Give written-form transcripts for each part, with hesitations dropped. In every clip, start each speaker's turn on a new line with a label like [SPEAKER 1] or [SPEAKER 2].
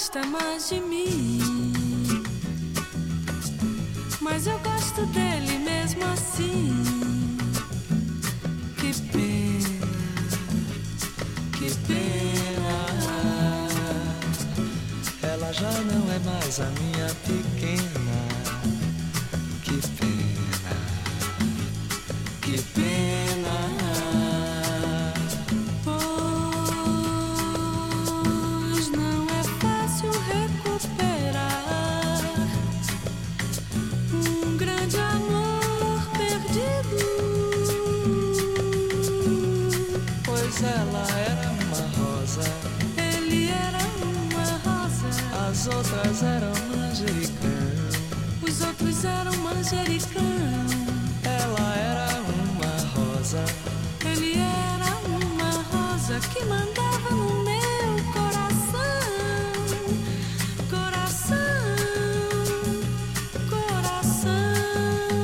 [SPEAKER 1] gosta mais de mim, mas eu gosto dele mesmo assim. Que pena, que pena.
[SPEAKER 2] Ela já não é mais a minha pequena. Que pena, que pena.
[SPEAKER 1] Pois não é fácil recuperar um grande amor perdido.
[SPEAKER 2] Pois ela era uma rosa,
[SPEAKER 1] Ele era uma rosa,
[SPEAKER 2] as outras eram manjericão.
[SPEAKER 1] os outros eram manjericão.
[SPEAKER 2] Ela era uma rosa,
[SPEAKER 1] Ele era uma rosa que mandava no meu coração, coração, coração.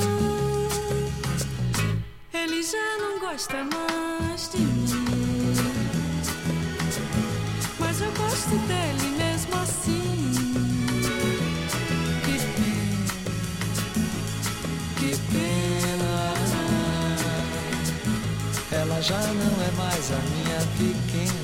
[SPEAKER 1] Ele já não gosta mais de mim, mas eu gosto dele mesmo assim. Que pena,
[SPEAKER 2] que pena. Ela já não é mais a minha pequena.